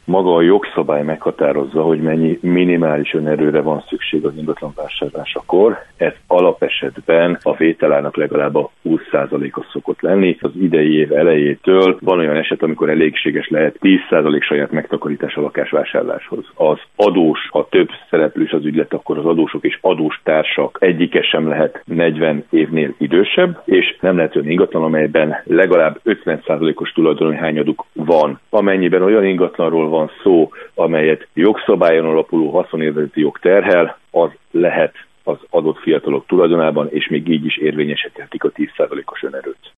maga a jogszabály meghatározza, hogy mennyi minimális önerőre van szükség az ingatlan vásárlásakor. Ez alapesetben a vételának legalább a 20%-os szokott lenni. Az idei év elejétől van olyan eset, amikor elégséges lehet 10% saját megtakarítás a lakásvásárláshoz. Az adós, ha több szereplős az ügylet, akkor az adósok és adóstársak egyike sem lehet 40 évnél idősebb, és nem lehet olyan ingatlan, amelyben legalább 50%-os tulajdoni hányaduk van. Amennyiben olyan ingatlanról van szó, amelyet jogszabályon alapuló haszonélvezeti jog terhel, az lehet az adott fiatalok tulajdonában, és még így is érvényesíthetik a 10%-os önerőt.